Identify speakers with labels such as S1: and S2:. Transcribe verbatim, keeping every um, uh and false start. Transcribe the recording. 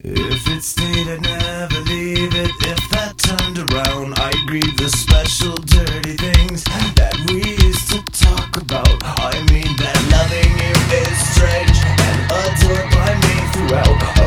S1: If it stayed, I'd never leave it. If that turned around, I'd grieve the special dirty things that we used to talk about. I mean that loving you is strange and adored by me throughout